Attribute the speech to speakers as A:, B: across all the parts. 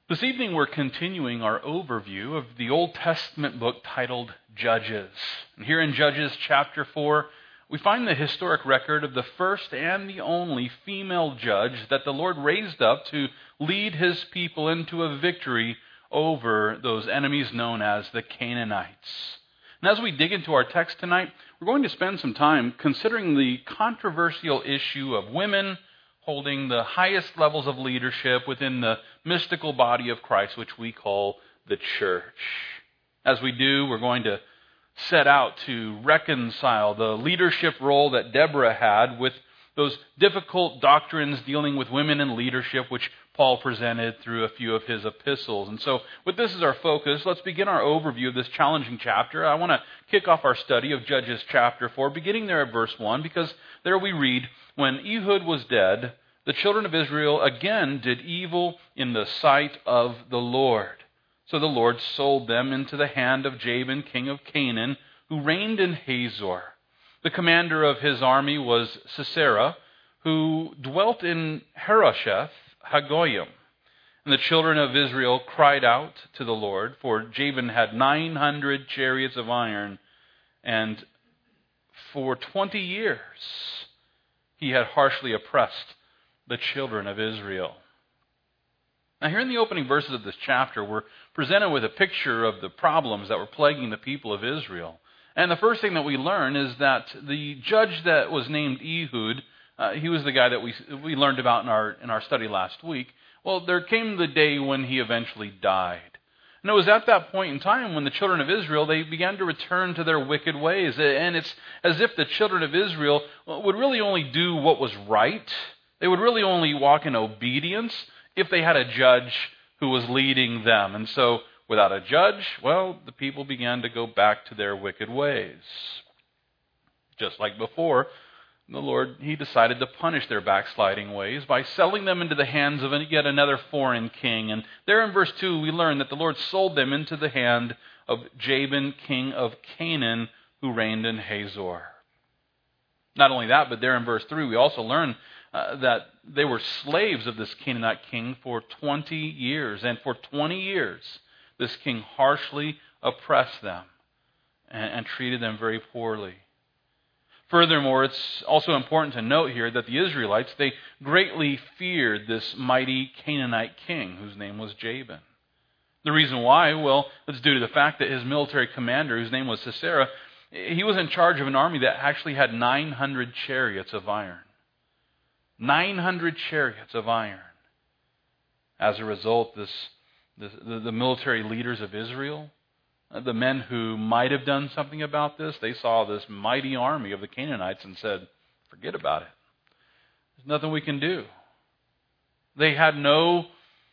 A: This evening we're continuing our overview of the Old Testament book titled Judges. And here in Judges chapter 4, we find the historic record of the first and the only female judge that the Lord raised up to lead His people into a victory over those enemies known as the Canaanites. And as we dig into our text tonight, we're going to spend some time considering the controversial issue of women holding the highest levels of leadership within the mystical body of Christ, which we call the church. As we do, we're going to set out to reconcile the leadership role that Deborah had with those difficult doctrines dealing with women in leadership, which Paul presented through a few of his epistles. And so, with this as our focus, let's begin our overview of this challenging chapter. I want to kick off our study of Judges chapter 4, beginning there at verse 1, because there we read, "When Ehud was dead, the children of Israel again did evil in the sight of the Lord. So the Lord sold them into the hand of Jabin, king of Canaan, who reigned in Hazor. The commander of his army was Sisera, who dwelt in Harosheth Hagoyim. And the children of Israel cried out to the Lord, for Jabin had 900 chariots of iron, and for 20 years he had harshly oppressed the children of Israel." Now here in the opening verses of this chapter, we're presented with a picture of the problems that were plaguing the people of Israel. And the first thing that we learn is that the judge that was named Ehud, he was the guy that we learned about in our study last week. Well, there came the day when he eventually died. And it was at that point in time when the children of Israel, they began to return to their wicked ways. And it's as if the children of Israel would really only do what was right. They would really only walk in obedience if they had a judge who was leading them. And so, without a judge, well, the people began to go back to their wicked ways. Just like before, the Lord, He decided to punish their backsliding ways by selling them into the hands of yet another foreign king. And there in verse 2, we learn that the Lord sold them into the hand of Jabin, king of Canaan, who reigned in Hazor. Not only that, but there in verse 3, we also learn that they were slaves of this Canaanite king for 20 years. And for 20 years, this king harshly oppressed them and treated them very poorly. Furthermore, it's also important to note here that the Israelites, they greatly feared this mighty Canaanite king whose name was Jabin. The reason why, well, it's due to the fact that his military commander, whose name was Sisera, he was in charge of an army that actually had 900 chariots of iron. 900 chariots of iron. As a result, the military leaders of Israel, the men who might have done something about this, they saw this mighty army of the Canaanites and said, forget about it. There's nothing we can do. They had no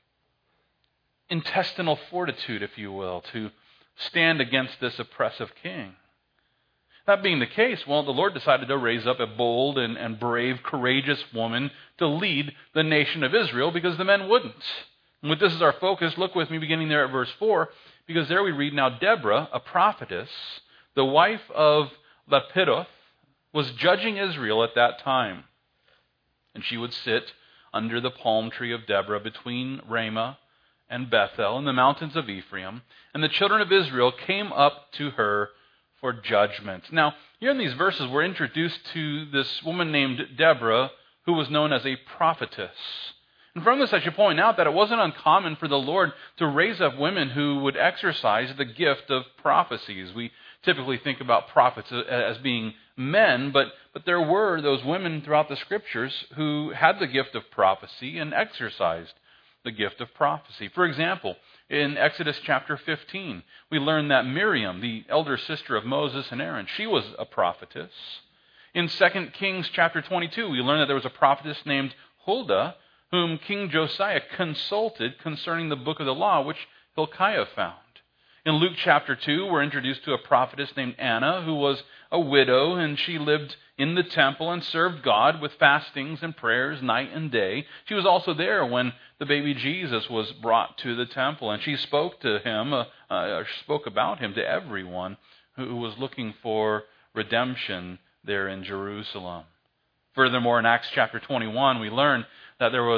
A: intestinal fortitude, if you will, to stand against this oppressive king. That being the case, well, the Lord decided to raise up a bold and brave, courageous woman to lead the nation of Israel because the men wouldn't. And with this as our focus, look with me beginning there at verse 4, because there we read, "Now Deborah, a prophetess, the wife of Lapidoth, was judging Israel at that time. And she would sit under the palm tree of Deborah between Ramah and Bethel in the mountains of Ephraim. And the children of Israel came up to her for judgment." Now, here in these verses, we're introduced to this woman named Deborah, who was known as a prophetess. And from this, I should point out that it wasn't uncommon for the Lord to raise up women who would exercise the gift of prophecies. We typically think about prophets as being men, but there were those women throughout the Scriptures who had the gift of prophecy and exercised the gift of prophecy. For example, in Exodus chapter 15, we learn that Miriam, the elder sister of Moses and Aaron, she was a prophetess. In 2 Kings chapter 22, we learn that there was a prophetess named Huldah, whom King Josiah consulted concerning the book of the law, which Hilkiah found. In Luke chapter 2, we're introduced to a prophetess named Anna, who was a widow, and she lived in the temple and served God with fastings and prayers night and day. She was also there when the baby Jesus was brought to the temple, and she spoke to him, spoke about him to everyone who was looking for redemption there in Jerusalem. Furthermore, in Acts chapter 21, we learn that there was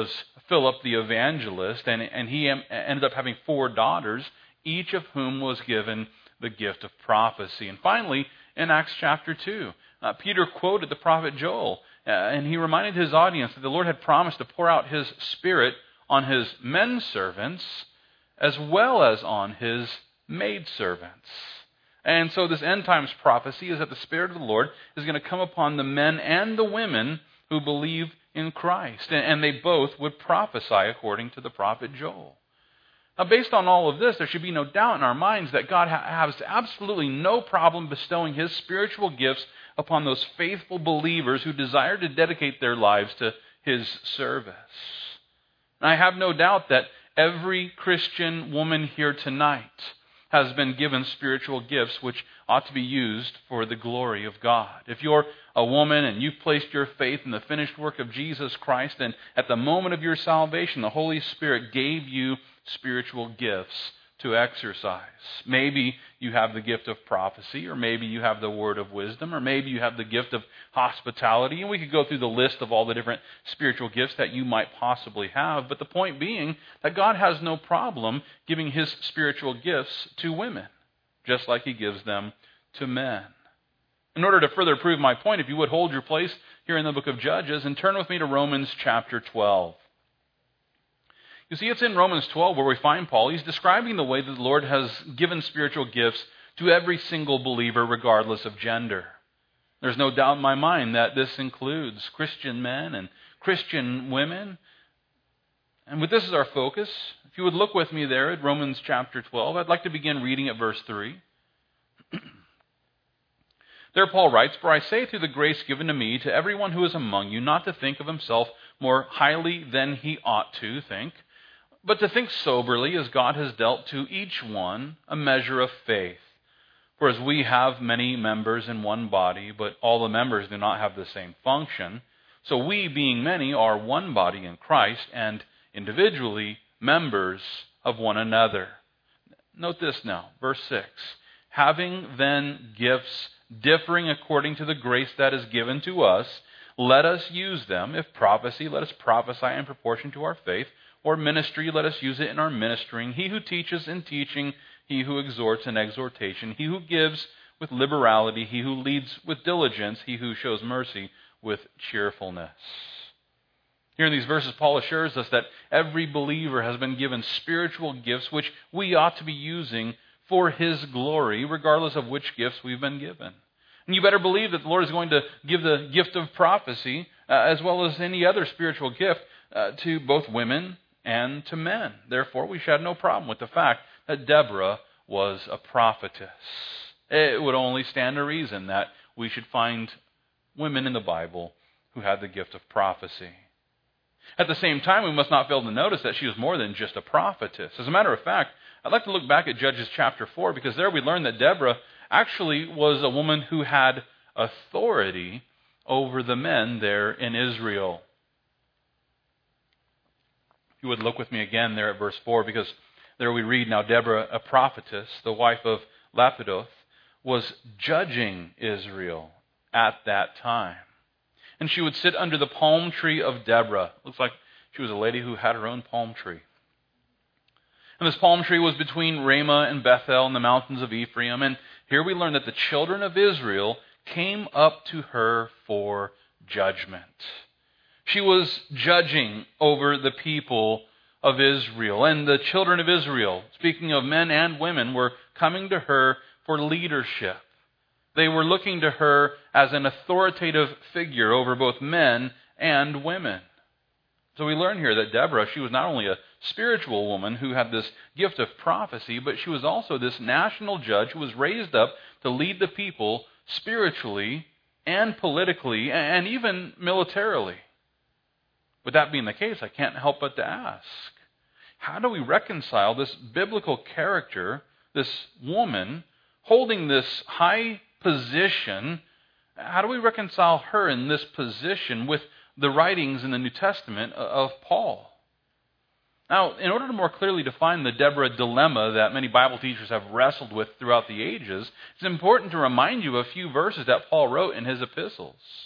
A: Philip the evangelist, and he ended up having 4 daughters, each of whom was given the gift of prophecy. And finally, in Acts chapter 2, Peter quoted the prophet Joel, and he reminded his audience that the Lord had promised to pour out His Spirit on His men servants as well as on His maidservants. And so this end times prophecy is that the Spirit of the Lord is going to come upon the men and the women who believe in Christ, and they both would prophesy according to the prophet Joel. Now, based on all of this, there should be no doubt in our minds that God has absolutely no problem bestowing His spiritual gifts upon those faithful believers who desire to dedicate their lives to His service. And I have no doubt that every Christian woman here tonight has been given spiritual gifts which ought to be used for the glory of God. If you're a woman and you've placed your faith in the finished work of Jesus Christ, and at the moment of your salvation, the Holy Spirit gave you spiritual gifts to exercise. Maybe you have the gift of prophecy, or maybe you have the word of wisdom, or maybe you have the gift of hospitality, and we could go through the list of all the different spiritual gifts that you might possibly have, but the point being that God has no problem giving His spiritual gifts to women, just like He gives them to men. In order to further prove my point, if you would hold your place here in the book of Judges and turn with me to Romans chapter 12. You see, it's in Romans 12 where we find Paul. He's describing the way that the Lord has given spiritual gifts to every single believer, regardless of gender. There's no doubt in my mind that this includes Christian men and Christian women. And with this as our focus, if you would look with me there at Romans chapter 12, I'd like to begin reading at verse 3. There Paul writes, "For I say through the grace given to me to everyone who is among you not to think of himself more highly than he ought to think, but to think soberly as God has dealt to each one a measure of faith. For as we have many members in one body, but all the members do not have the same function, so we, being many, are one body in Christ, and individually members of one another." Note this now, verse 6. "Having then gifts differing according to the grace that is given to us, let us use them. If prophecy, let us prophesy in proportion to our faith. Or ministry, let us use it in our ministering. He who teaches in teaching, he who exhorts in exhortation, he who gives with liberality, he who leads with diligence, he who shows mercy with cheerfulness." Here in these verses, Paul assures us that every believer has been given spiritual gifts which we ought to be using for His glory, regardless of which gifts we've been given. And you better believe that the Lord is going to give the gift of prophecy, as well as any other spiritual gift, to both women and to men. Therefore, we should have no problem with the fact that Deborah was a prophetess. It would only stand to reason that we should find women in the Bible who had the gift of prophecy. At the same time, we must not fail to notice that she was more than just a prophetess. As a matter of fact, I'd like to look back at Judges chapter 4, because there we learn that Deborah actually was a woman who had authority over the men there in Israel. If you would look with me again there at verse 4, because there we read, "Now Deborah, a prophetess, the wife of Lapidoth, was judging Israel at that time. And she would sit under the palm tree of Deborah." Looks like she was a lady who had her own palm tree. "And this palm tree was between Ramah and Bethel in the mountains of Ephraim. And here we learn that the children of Israel came up to her for judgment." She was judging over the people of Israel. And the children of Israel, speaking of men and women, were coming to her for leadership. They were looking to her as an authoritative figure over both men and women. So we learn here that Deborah, she was not only a spiritual woman who had this gift of prophecy, but she was also this national judge who was raised up to lead the people spiritually and politically and even militarily. With that being the case, I can't help but to ask, how do we reconcile this biblical character, this woman, holding this high position? How do we reconcile her in this position with the writings in the New Testament of Paul? Now, in order to more clearly define the Deborah dilemma that many Bible teachers have wrestled with throughout the ages, it's important to remind you of a few verses that Paul wrote in his epistles.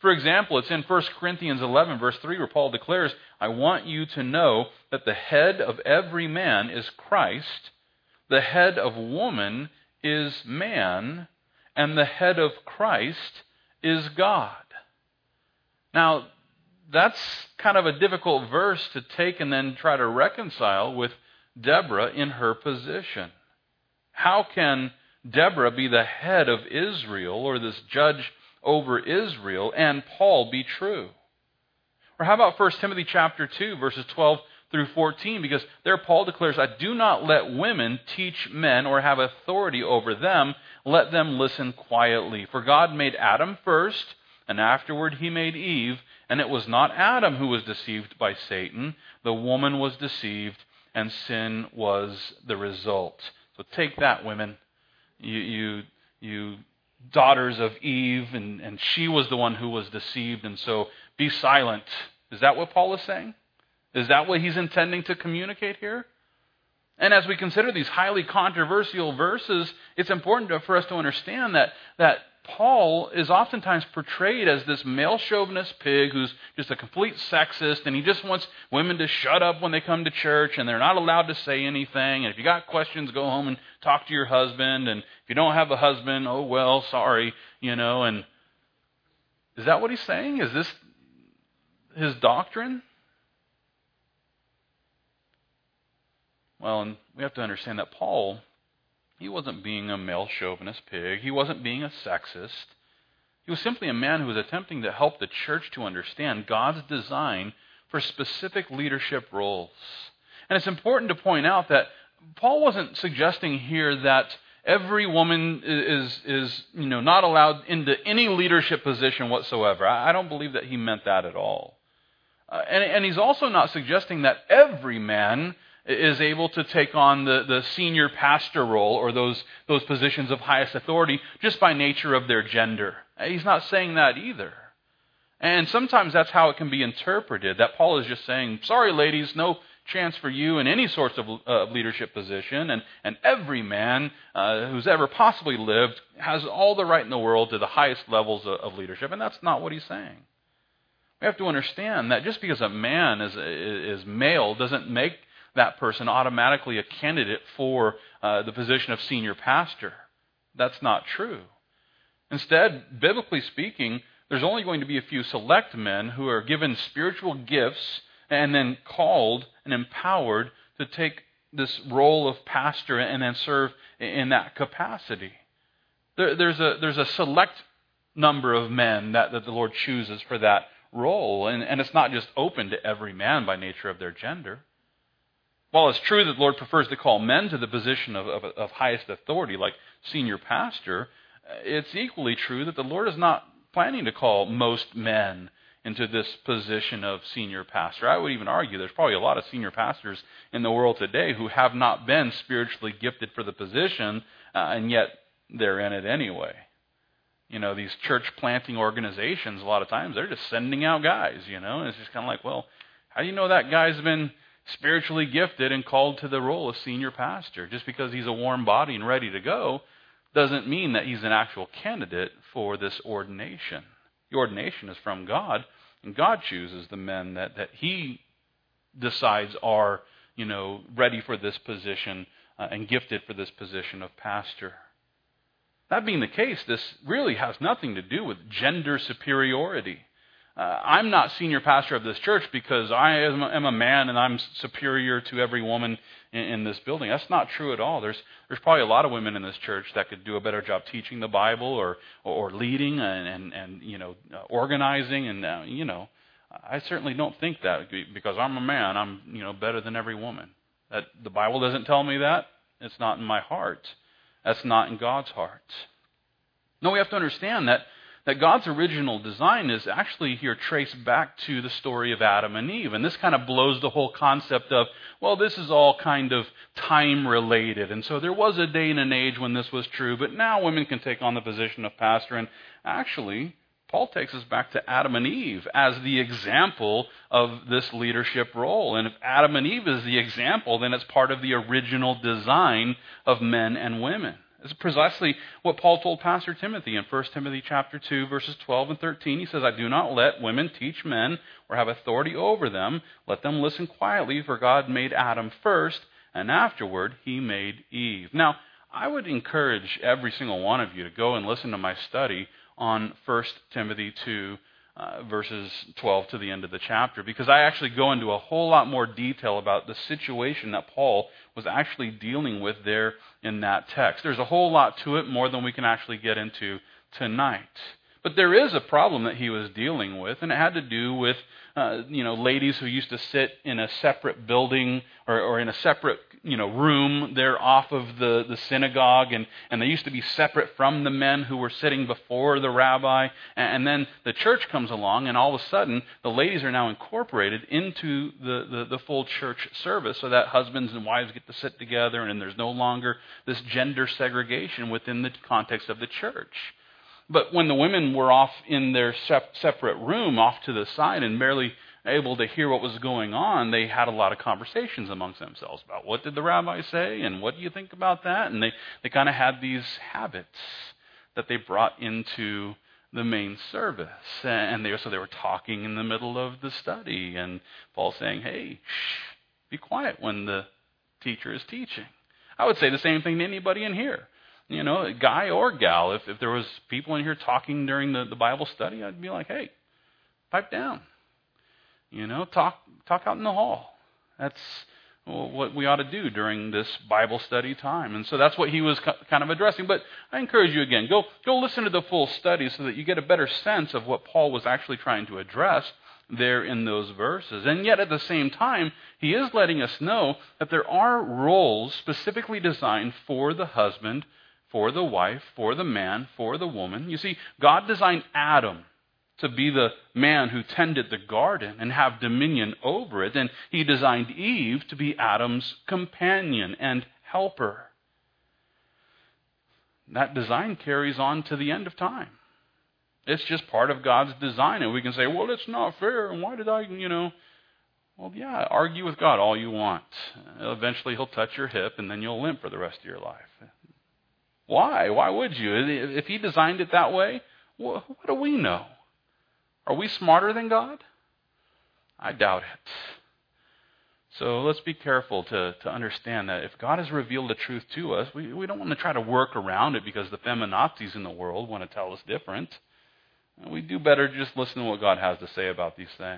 A: For example, it's in 1 Corinthians 11, verse 3, where Paul declares, I want you to know that the head of every man is Christ, the head of woman is man, and the head of Christ is God. Now, that's kind of a difficult verse to take and then try to reconcile with Deborah in her position. How can Deborah be the head of Israel, or this judge over Israel, and Paul be true? Or how about 1 Timothy chapter 2, verses 12 through 14? Because there Paul declares, I do not let women teach men or have authority over them. Let them listen quietly. For God made Adam first, and afterward he made Eve. And it was not Adam who was deceived by Satan. The woman was deceived, and sin was the result. So take that, women. You daughters of Eve, and she was the one who was deceived, and so be silent. Is that what Paul is saying? Is that what he's intending to communicate here? And as we consider these highly controversial verses, it's important for us to understand that Paul is oftentimes portrayed as this male chauvinist pig who's just a complete sexist, and he just wants women to shut up when they come to church, and they're not allowed to say anything. And if you got questions, go home and talk to your husband. And if you don't have a husband, oh well, sorry, And is that what he's saying? Is this his doctrine? Well, and we have to understand that Paul, he wasn't being a male chauvinist pig. He wasn't being a sexist. He was simply a man who was attempting to help the church to understand God's design for specific leadership roles. And it's important to point out that Paul wasn't suggesting here that every woman is not allowed into any leadership position whatsoever. I don't believe that he meant that at all. And he's also not suggesting that every man is able to take on the senior pastor role or those positions of highest authority just by nature of their gender. He's not saying that either. And sometimes that's how it can be interpreted, that Paul is just saying, sorry ladies, no chance for you in any sorts of leadership position, and every man who's ever possibly lived has all the right in the world to the highest levels of leadership. And that's not what he's saying. We have to understand that just because a man is male doesn't make that person automatically a candidate for the position of senior pastor. That's not true. Instead, biblically speaking, there's only going to be a few select men who are given spiritual gifts and then called and empowered to take this role of pastor and then serve in that capacity. There's a select number of men that the Lord chooses for that role, and it's not just open to every man by nature of their gender. While it's true that the Lord prefers to call men to the position of highest authority, like senior pastor, it's equally true that the Lord is not planning to call most men into this position of senior pastor. I would even argue there's probably a lot of senior pastors in the world today who have not been spiritually gifted for the position, and yet they're in it anyway. These church planting organizations, a lot of times, they're just sending out guys, and it's just kind of like, well, how do you know that guy's been spiritually gifted and called to the role of senior pastor? Just because he's a warm body and ready to go doesn't mean that he's an actual candidate for this ordination. The ordination is from God, and God chooses the men that he decides are, ready for this position and gifted for this position of pastor. That being the case, this really has nothing to do with gender superiority. I'm not senior pastor of this church because I am a man and I'm superior to every woman in this building. That's not true at all. There's probably a lot of women in this church that could do a better job teaching the Bible or leading and organizing and I certainly don't think that because I'm a man. I'm better than every woman. That the Bible doesn't tell me that. It's not in my heart. That's not in God's heart. No, we have to understand that God's original design is actually here traced back to the story of Adam and Eve. And this kind of blows the whole concept of, well, this is all kind of time related. And so there was a day and an age when this was true, but now women can take on the position of pastor. And actually, Paul takes us back to Adam and Eve as the example of this leadership role. And if Adam and Eve is the example, then it's part of the original design of men and women. It's precisely what Paul told Pastor Timothy in 1 Timothy chapter 2, verses 12 and 13. He says, I do not let women teach men or have authority over them. Let them listen quietly, for God made Adam first, and afterward he made Eve. Now, I would encourage every single one of you to go and listen to my study on 1 Timothy 2, verses 12 to the end of the chapter, because I actually go into a whole lot more detail about the situation that Paul was actually dealing with there in that text. There's a whole lot to it, more than we can actually get into tonight. But there is a problem that he was dealing with, and it had to do with ladies who used to sit in a separate building or in a separate room there off of the synagogue, and they used to be separate from the men who were sitting before the rabbi. And then the church comes along, and all of a sudden the ladies are now incorporated into the full church service, so that husbands and wives get to sit together, and there's no longer this gender segregation within the context of the church. But when the women were off in their separate room, off to the side, and barely able to hear what was going on, they had a lot of conversations amongst themselves about what did the rabbi say, and what do you think about that? And they kind of had these habits that they brought into the main service. And they were talking in the middle of the study, and Paul's saying, hey, be quiet when the teacher is teaching. I would say the same thing to anybody in here. Guy or gal, if there was people in here talking during the Bible study, I'd be like, hey, pipe down. Talk out in the hall. That's what we ought to do during this Bible study time. And so that's what he was kind of addressing. But I encourage you again, go listen to the full study so that you get a better sense of what Paul was actually trying to address there in those verses. And yet at the same time, he is letting us know that there are roles specifically designed for the husband, for the wife, for the man, for the woman. You see, God designed Adam to be the man who tended the garden and have dominion over it. And he designed Eve to be Adam's companion and helper. That design carries on to the end of time. It's just part of God's design. And we can say, well, it's not fair. And why did I, Well, yeah, argue with God all you want. Eventually he'll touch your hip, and then you'll limp for the rest of your life. Why? Why would you? If he designed it that way, what do we know? Are we smarter than God? I doubt it. So let's be careful to understand that if God has revealed the truth to us, we don't want to try to work around it because the feminazis in the world want to tell us different. We do better just listen to what God has to say about these things.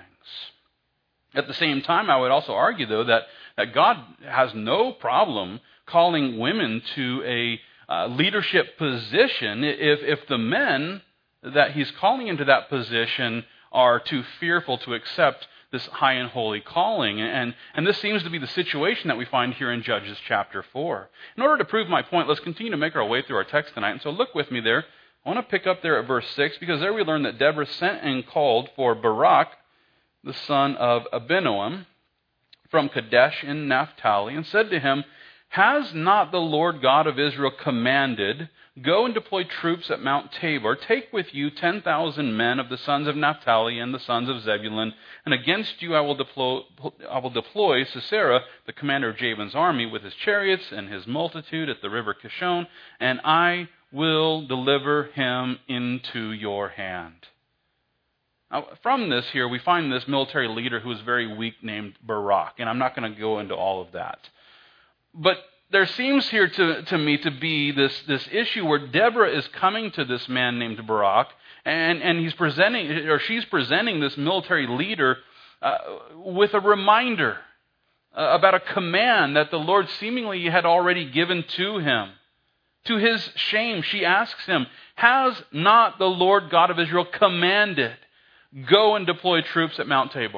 A: At the same time, I would also argue, though, that God has no problem calling women to a leadership position if the men that he's calling into that position are too fearful to accept this high and holy calling. And this seems to be the situation that we find here in Judges chapter 4. In order to prove my point, let's continue to make our way through our text tonight. And so look with me there. I want to pick up there at verse 6, because there we learn that Deborah sent and called for Barak, the son of Abinoam, from Kadesh in Naphtali, and said to him, has not the Lord God of Israel commanded, go and deploy troops at Mount Tabor, take with you 10,000 men of the sons of Naphtali and the sons of Zebulun, and against you I will deploy Sisera, the commander of Jabin's army, with his chariots and his multitude at the river Kishon, and I will deliver him into your hand. Now, from this here, we find this military leader who is very weak named Barak, and I'm not going to go into all of that. But there seems here to me to be this issue where Deborah is coming to this man named Barak, and she's presenting this military leader with a reminder about a command that the Lord seemingly had already given to him. To his shame, she asks him, has not the Lord God of Israel commanded, go and deploy troops at Mount Tabor?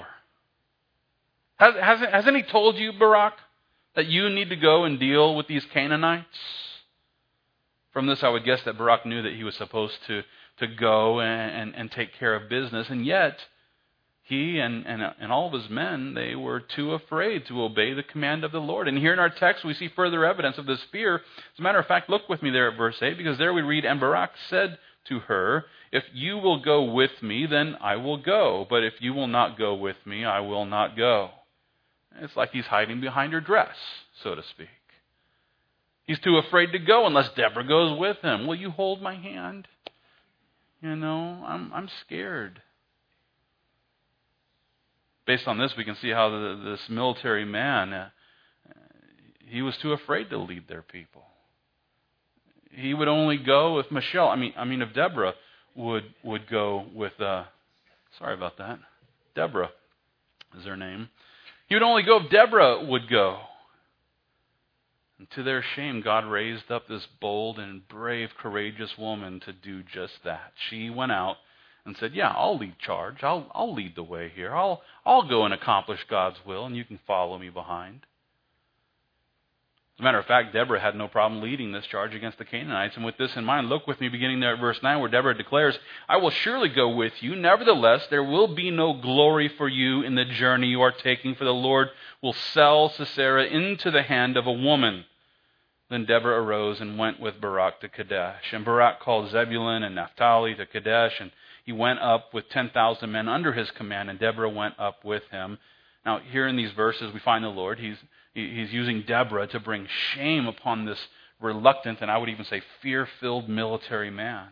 A: Hasn't he told you, Barak, that you need to go and deal with these Canaanites? From this, I would guess that Barak knew that he was supposed to go and take care of business, and yet he and all of his men, they were too afraid to obey the command of the Lord. And here in our text, we see further evidence of this fear. As a matter of fact, look with me there at verse 8, because there we read, and Barak said to her, if you will go with me, then I will go. But if you will not go with me, I will not go. It's like he's hiding behind her dress, so to speak. He's too afraid to go unless Deborah goes with him. Will you hold my hand? I'm scared. Based on this, we can see how this military man, he was too afraid to lead their people. He would only go if if Deborah would go with, sorry about that, Deborah is her name. He would only go if Deborah would go. And to their shame, God raised up this bold and brave, courageous woman to do just that. She went out and said, yeah, I'll lead charge. I'll lead the way here. I'll go and accomplish God's will, and you can follow me behind. As a matter of fact, Deborah had no problem leading this charge against the Canaanites. And with this in mind, look with me beginning there at verse 9, where Deborah declares, I will surely go with you. Nevertheless, there will be no glory for you in the journey you are taking, for the Lord will sell Sisera into the hand of a woman. Then Deborah arose and went with Barak to Kadesh. And Barak called Zebulun and Naphtali to Kadesh, and he went up with 10,000 men under his command, and Deborah went up with him. Now, here in these verses, we find the Lord. He's using Deborah to bring shame upon this reluctant, and I would even say fear-filled military man.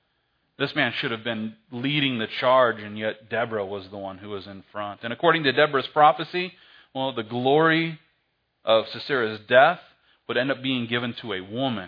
A: This man should have been leading the charge, and yet Deborah was the one who was in front. And according to Deborah's prophecy, the glory of Sisera's death would end up being given to a woman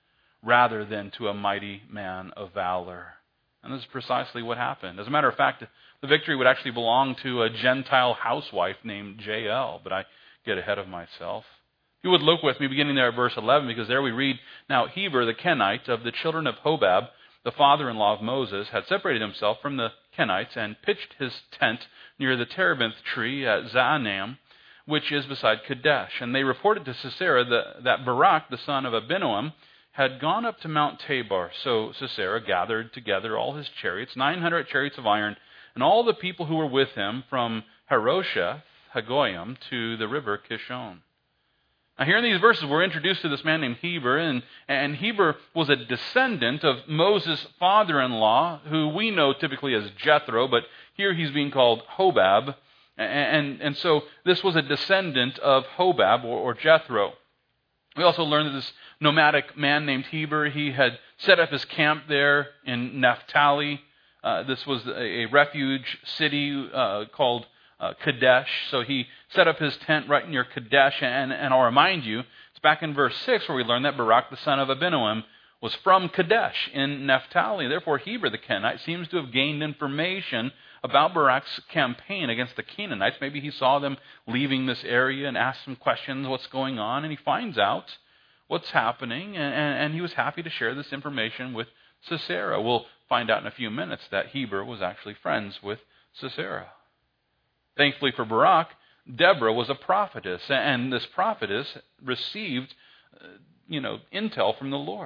A: rather than to a mighty man of valor. And this is precisely what happened. As a matter of fact, the victory would actually belong to a Gentile housewife named Jael, but I get ahead of myself. You would look with me beginning there at verse 11, because there we read, Now Heber the Kenite of the children of Hobab, the father-in-law of Moses, had separated himself from the Kenites and pitched his tent near the terebinth tree at Zaanam, which is beside Kadesh. And they reported to Sisera that Barak, the son of Abinoam, had gone up to Mount Tabor. So Sisera gathered together all his chariots, 900 chariots of iron, and all the people who were with him from Harosheth Hagoyim to the river Kishon. Now here in these verses we're introduced to this man named Heber, and Heber was a descendant of Moses' father-in-law, who we know typically as Jethro, but here he's being called Hobab, and so this was a descendant of Hobab or Jethro. We also learn that this nomadic man named Heber, he had set up his camp there in Naphtali. This was a refuge city called Kadesh. So he set up his tent right near Kadesh. And I'll remind you, it's back in verse 6 where we learn that Barak, the son of Abinoam, was from Kadesh in Naphtali. Therefore, Heber the Kenite seems to have gained information about Barak's campaign against the Canaanites. Maybe he saw them leaving this area and asked some questions, what's going on, and he finds out what's happening, and he was happy to share this information with Sisera. We'll find out in a few minutes that Heber was actually friends with Sisera. Thankfully for Barak, Deborah was a prophetess, and this prophetess received, intel from the Lord.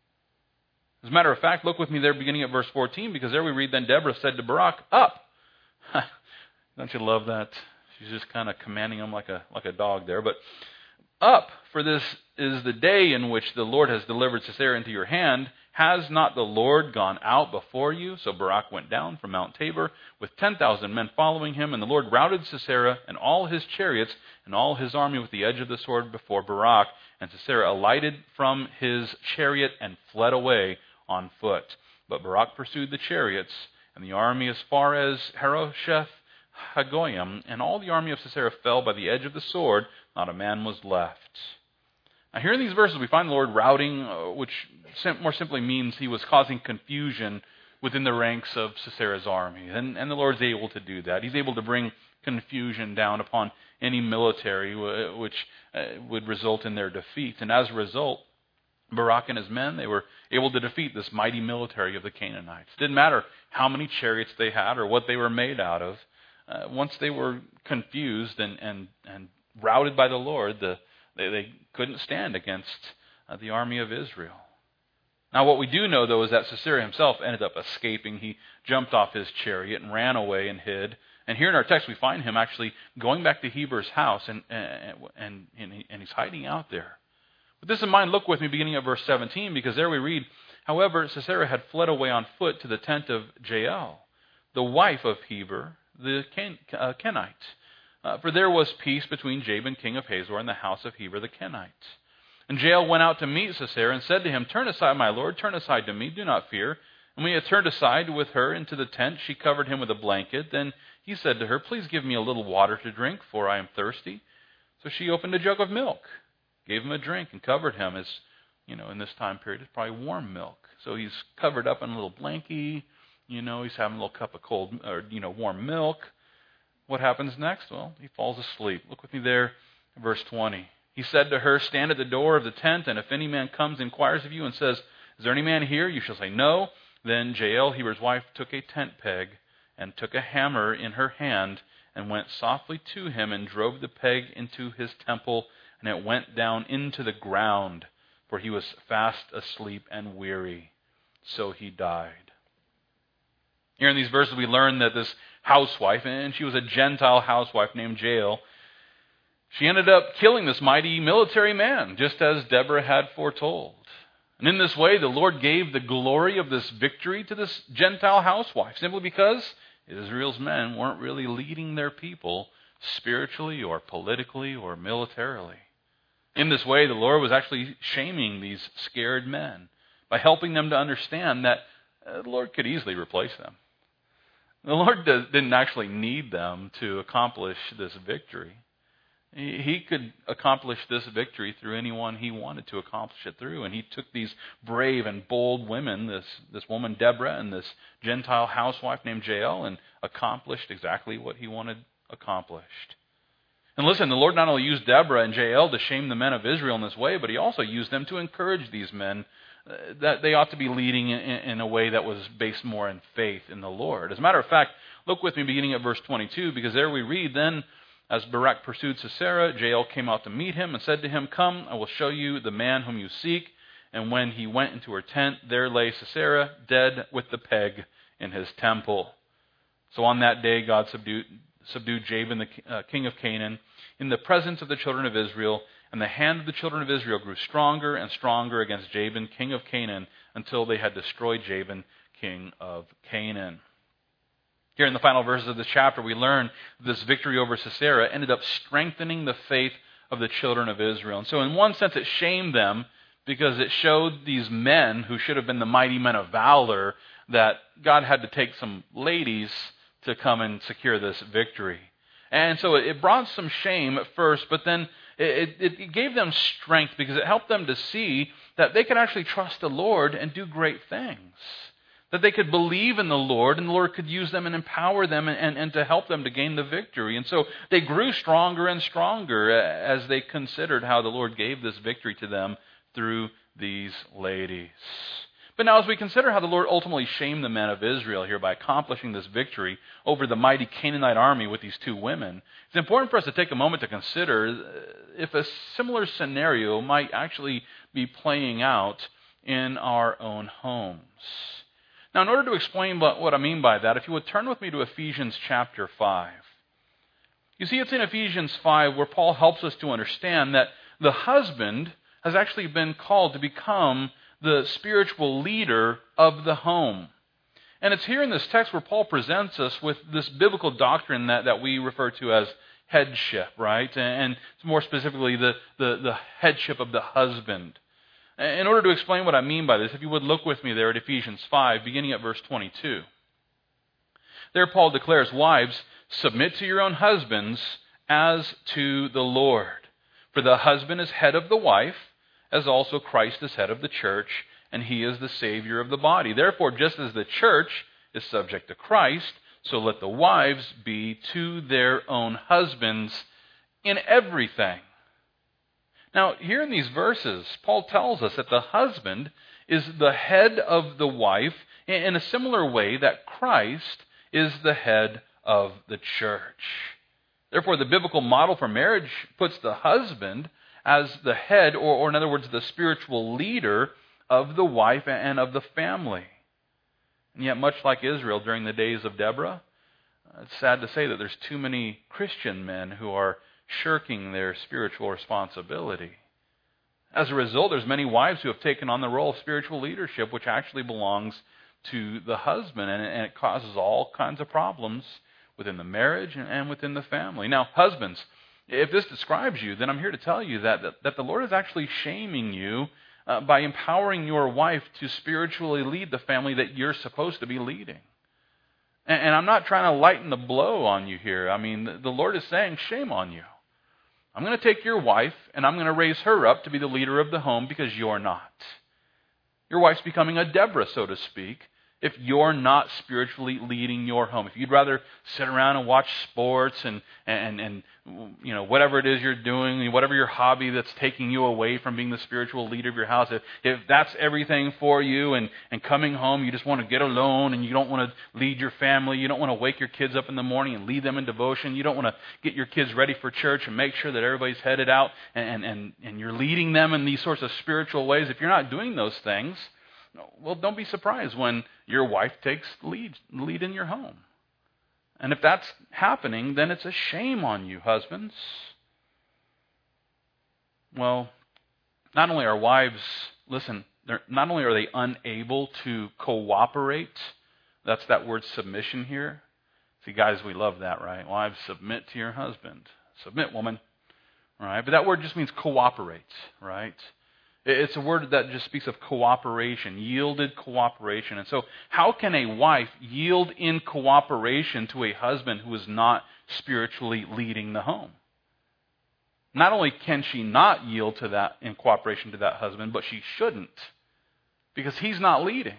A: As a matter of fact, look with me there beginning at verse 14, because there we read, Then Deborah said to Barak, Up! Don't you love that? She's just kind of commanding him like a dog there. But up, for this is the day in which the Lord has delivered Sisera into your hand. Has not the Lord gone out before you? So Barak went down from Mount Tabor with 10,000 men following him, and the Lord routed Sisera and all his chariots and all his army with the edge of the sword before Barak. And Sisera alighted from his chariot and fled away on foot. But Barak pursued the chariots and the army as far as Harosheth Hagoyim, and all the army of Sisera fell by the edge of the sword. Not a man was left. Now here in these verses we find the Lord routing, which more simply means he was causing confusion within the ranks of Sisera's army. And the Lord's able to do that. He's able to bring confusion down upon any military, which would result in their defeat. And as a result, Barak and his men, they were able to defeat this mighty military of the Canaanites. It didn't matter how many chariots they had or what they were made out of. Once they were confused and routed by the Lord, they couldn't stand against the army of Israel. Now what we do know, though, is that Sisera himself ended up escaping. He jumped off his chariot and ran away and hid. And here in our text we find him actually going back to Heber's house, and he's hiding out there. With this in mind, look with me beginning at verse 17, because there we read, However, Sisera had fled away on foot to the tent of Jael, the wife of Heber the Kenite. For there was peace between Jabin, king of Hazor, and the house of Heber the Kenite. And Jael went out to meet Sisera and said to him, "Turn aside, my lord, turn aside to me, do not fear." And when he had turned aside with her into the tent, she covered him with a blanket. Then he said to her, "Please give me a little water to drink, for I am thirsty." So she opened a jug of milk, gave him a drink, and covered him. As in this time period, it's probably warm milk. So he's covered up in a little blankie. He's having a little cup of cold or warm milk. What happens next? Well, he falls asleep. Look with me there, verse 20. He said to her, "Stand at the door of the tent, and if any man comes and inquires of you and says, 'Is there any man here?' you shall say, 'No.'" Then Jael, Heber's wife, took a tent peg and took a hammer in her hand and went softly to him and drove the peg into his temple, and it went down into the ground, for he was fast asleep and weary. So he died. Here in these verses we learn that this housewife, and she was a Gentile housewife named Jael, she ended up killing this mighty military man, just as Deborah had foretold. And in this way, the Lord gave the glory of this victory to this Gentile housewife, simply because Israel's men weren't really leading their people spiritually or politically or militarily. In this way, the Lord was actually shaming these scared men by helping them to understand that the Lord could easily replace them. The Lord didn't actually need them to accomplish this victory. He could accomplish this victory through anyone he wanted to accomplish it through. And he took these brave and bold women, this woman Deborah and this Gentile housewife named Jael, and accomplished exactly what he wanted accomplished. And listen, the Lord not only used Deborah and Jael to shame the men of Israel in this way, but he also used them to encourage these men that they ought to be leading in a way that was based more in faith in the Lord. As a matter of fact, look with me beginning at verse 22, because there we read, "Then as Barak pursued Sisera, Jael came out to meet him and said to him, 'Come, I will show you the man whom you seek.' And when he went into her tent, there lay Sisera dead with the peg in his temple. So on that day God subdued Jabin, the king of Canaan, in the presence of the children of Israel, and the hand of the children of Israel grew stronger and stronger against Jabin, king of Canaan, until they had destroyed Jabin, king of Canaan." Here in the final verses of this chapter, we learn this victory over Sisera ended up strengthening the faith of the children of Israel. And so in one sense, it shamed them because it showed these men who should have been the mighty men of valor that God had to take some ladies to come and secure this victory. And so it brought some shame at first, but then it gave them strength because it helped them to see that they could actually trust the Lord and do great things. That they could believe in the Lord, and the Lord could use them and empower them and to help them to gain the victory. And so they grew stronger and stronger as they considered how the Lord gave this victory to them through these ladies. But now as we consider how the Lord ultimately shamed the men of Israel here by accomplishing this victory over the mighty Canaanite army with these two women, it's important for us to take a moment to consider if a similar scenario might actually be playing out in our own homes. Now, in order to explain what I mean by that, if you would turn with me to Ephesians chapter 5. You see, it's in Ephesians 5 where Paul helps us to understand that the husband has actually been called to become the spiritual leader of the home. And it's here in this text where Paul presents us with this biblical doctrine that we refer to as headship, right? And more specifically, the headship of the husband. In order to explain what I mean by this, if you would look with me there at Ephesians 5, beginning at verse 22. There Paul declares, "Wives, submit to your own husbands as to the Lord. For the husband is head of the wife, as also Christ is head of the church, and he is the Savior of the body. Therefore, just as the church is subject to Christ, so let the wives be to their own husbands in everything." Now, here in these verses, Paul tells us that the husband is the head of the wife in a similar way that Christ is the head of the church. Therefore, the biblical model for marriage puts the husband as the head, or in other words, the spiritual leader of the wife and of the family. And yet, much like Israel during the days of Deborah, it's sad to say that there's too many Christian men who are shirking their spiritual responsibility. As a result, there's many wives who have taken on the role of spiritual leadership, which actually belongs to the husband, and it causes all kinds of problems within the marriage and within the family. Now, husbands, If this describes you, then I'm here to tell you that the Lord is actually shaming you by empowering your wife to spiritually lead the family that you're supposed to be leading. And I'm not trying to lighten the blow on you here. I mean, the Lord is saying, shame on you. I'm going to take your wife and I'm going to raise her up to be the leader of the home because you're not. Your wife's becoming a Deborah, so to speak, if you're not spiritually leading your home. If you'd rather sit around and watch sports and you know, whatever it is you're doing, whatever your hobby that's taking you away from being the spiritual leader of your house, if that's everything for you and coming home you just want to get alone and you don't want to lead your family, you don't want to wake your kids up in the morning and lead them in devotion, you don't want to get your kids ready for church and make sure that everybody's headed out and you're leading them in these sorts of spiritual ways, if you're not doing those things, well, don't be surprised when your wife takes lead in your home. And if that's happening, then it's a shame on you, husbands. Well, not only are wives, listen, not only are they unable to cooperate, that's that word submission here. See, guys, we love that, right? Wives, submit to your husband. Submit, woman. Right? But that word just means cooperate, right? It's a word that just speaks of cooperation, yielded cooperation. And so how can a wife yield in cooperation to a husband who is not spiritually leading the home? Not only can she not yield to that in cooperation to that husband, but she shouldn't, because he's not leading.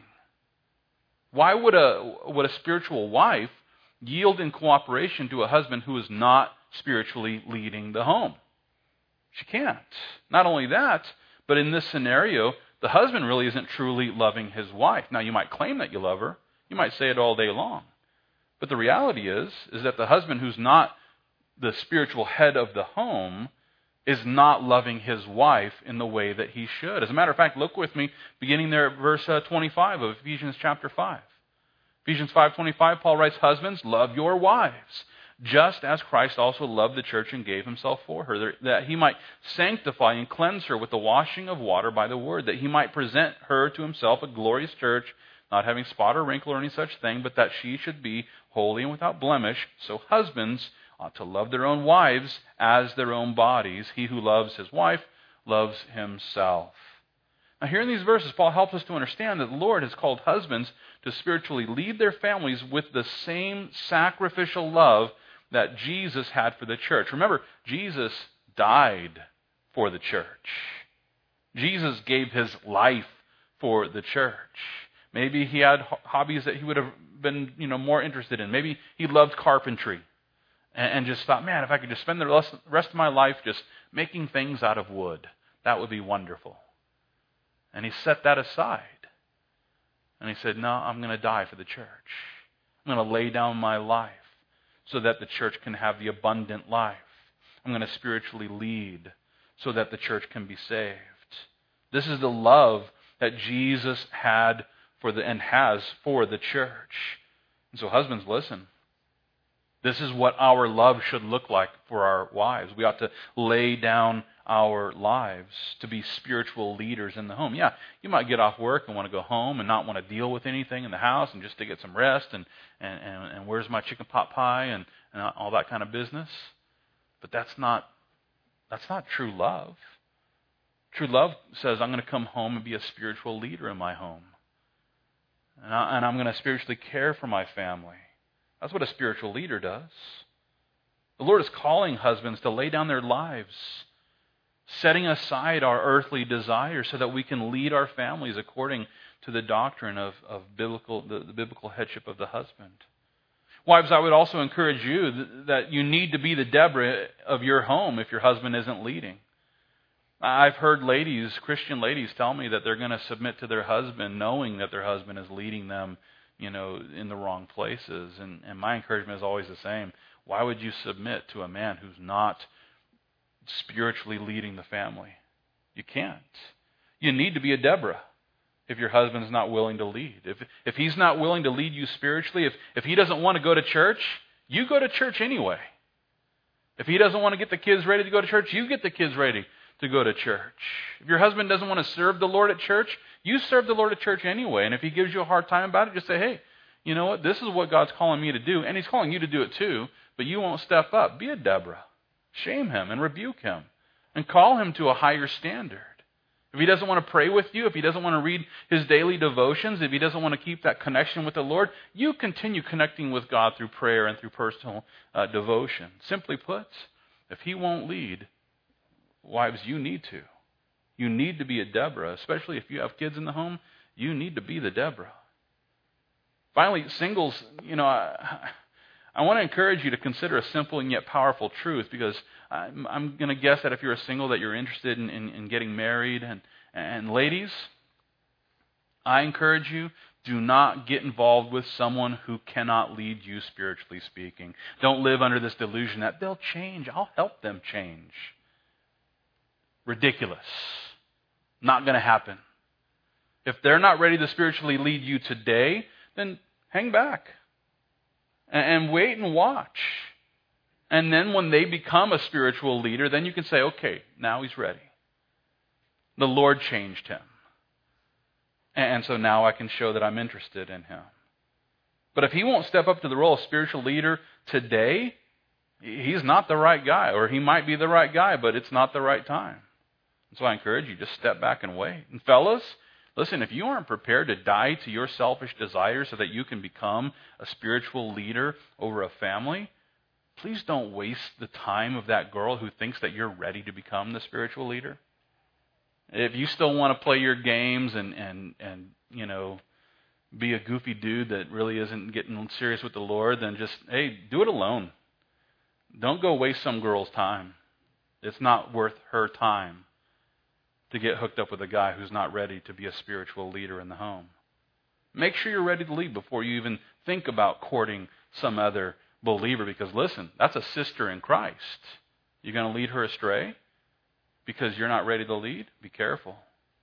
A: Why would a spiritual wife yield in cooperation to a husband who is not spiritually leading the home? She can't. Not only that, but in this scenario, the husband really isn't truly loving his wife. Now, you might claim that you love her. You might say it all day long. But the reality is that the husband who's not the spiritual head of the home is not loving his wife in the way that he should. As a matter of fact, look with me, beginning there at verse 25 of Ephesians chapter 5. Ephesians 5:25, Paul writes, "Husbands, love your wives, just as Christ also loved the church and gave himself for her, that he might sanctify and cleanse her with the washing of water by the word, that he might present her to himself a glorious church, not having spot or wrinkle or any such thing, but that she should be holy and without blemish. So husbands ought to love their own wives as their own bodies. He who loves his wife loves himself." Now, here in these verses, Paul helps us to understand that the Lord has called husbands to spiritually lead their families with the same sacrificial love that Jesus had for the church. Remember, Jesus died for the church. Jesus gave his life for the church. Maybe he had hobbies that he would have been, more interested in. Maybe he loved carpentry and just thought, man, if I could just spend the rest of my life just making things out of wood, that would be wonderful. And he set that aside. And he said, no, I'm going to die for the church. I'm going to lay down my life so that the church can have the abundant life. I'm going to spiritually lead so that the church can be saved. This is the love that Jesus had and has for the church. And so husbands, listen. This is what our love should look like for our wives. We ought to lay down our lives to be spiritual leaders in the home. Yeah, you might get off work and want to go home and not want to deal with anything in the house and just to get some rest and where's my chicken pot pie and all that kind of business. But that's not true love. True love says, I'm going to come home and be a spiritual leader in my home. And I'm going to spiritually care for my family. That's what a spiritual leader does. The Lord is calling husbands to lay down their lives, setting aside our earthly desires so that we can lead our families according to the doctrine of the biblical headship of the husband. Wives, I would also encourage you that you need to be the Deborah of your home if your husband isn't leading. I've heard Christian ladies tell me that they're going to submit to their husband knowing that their husband is leading them, in the wrong places. And my encouragement is always the same. Why would you submit to a man who's not spiritually leading the family? You can't. You need to be a Deborah if your husband's not willing to lead. If he's not willing to lead you spiritually, if he doesn't want to go to church, you go to church anyway. If he doesn't want to get the kids ready to go to church, you get the kids ready to go to church. If your husband doesn't want to serve the Lord at church, you serve the Lord at church anyway. And if he gives you a hard time about it, just say, hey, you know what? This is what God's calling me to do. And he's calling you to do it too, but you won't step up. Be a Deborah. Shame him and rebuke him and call him to a higher standard. If he doesn't want to pray with you, if he doesn't want to read his daily devotions, if he doesn't want to keep that connection with the Lord, you continue connecting with God through prayer and through personal devotion. Simply put, if he won't lead, wives, you need to. You need to be a Deborah, especially if you have kids in the home. You need to be the Deborah. Finally, singles, I want to encourage you to consider a simple and yet powerful truth, because I'm going to guess that if you're a single that you're interested in getting married. And ladies, I encourage you, do not get involved with someone who cannot lead you spiritually speaking. Don't live under this delusion that they'll change. I'll help them change. Ridiculous. Not going to happen. If they're not ready to spiritually lead you today, then hang back and wait and watch. And then when they become a spiritual leader, then you can say, okay, now he's ready. The Lord changed him. And so now I can show that I'm interested in him. But if he won't step up to the role of spiritual leader today, he's not the right guy. Or he might be the right guy, but it's not the right time. And so I encourage you, just step back and wait. And fellas, listen, if you aren't prepared to die to your selfish desires so that you can become a spiritual leader over a family, please don't waste the time of that girl who thinks that you're ready to become the spiritual leader. If you still want to play your games and be a goofy dude that really isn't getting serious with the Lord, then just, hey, do it alone. Don't go waste some girl's time. It's not worth her time to get hooked up with a guy who's not ready to be a spiritual leader in the home. Make sure you're ready to lead before you even think about courting some other believer, because listen, that's a sister in Christ. You're going to lead her astray because you're not ready to lead? Be careful.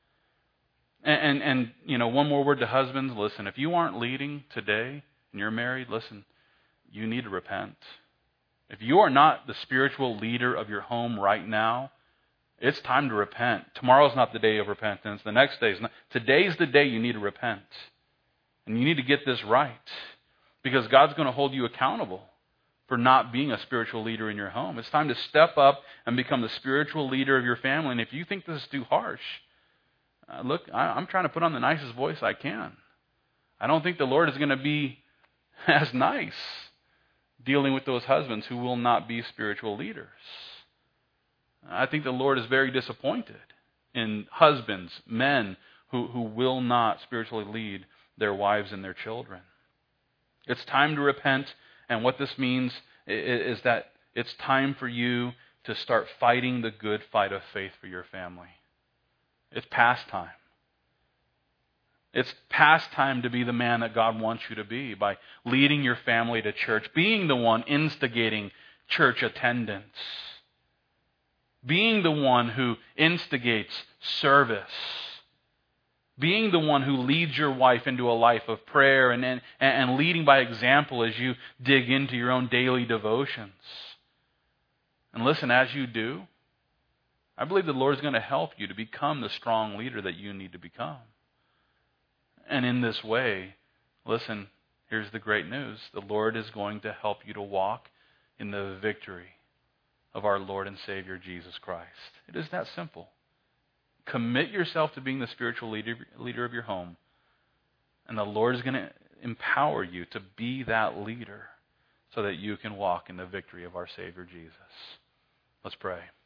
A: And one more word to husbands. Listen, if you aren't leading today and you're married, listen, you need to repent. If you are not the spiritual leader of your home right now, it's time to repent. Tomorrow's not the day of repentance. The next day is not. Today's the day you need to repent. And you need to get this right, because God's going to hold you accountable for not being a spiritual leader in your home. It's time to step up and become the spiritual leader of your family. And if you think this is too harsh, look, I'm trying to put on the nicest voice I can. I don't think the Lord is going to be as nice dealing with those husbands who will not be spiritual leaders. I think the Lord is very disappointed in husbands, men who will not spiritually lead their wives and their children. It's time to repent, and what this means is that it's time for you to start fighting the good fight of faith for your family. It's past time. It's past time to be the man that God wants you to be by leading your family to church, being the one instigating church attendance, being the one who instigates service, being the one who leads your wife into a life of prayer and leading by example as you dig into your own daily devotions. And listen, as you do, I believe the Lord is going to help you to become the strong leader that you need to become. And in this way, listen, here's the great news. The Lord is going to help you to walk in the victory of our Lord and Savior, Jesus Christ. It is that simple. Commit yourself to being the spiritual leader of your home, and the Lord is going to empower you to be that leader so that you can walk in the victory of our Savior, Jesus. Let's pray.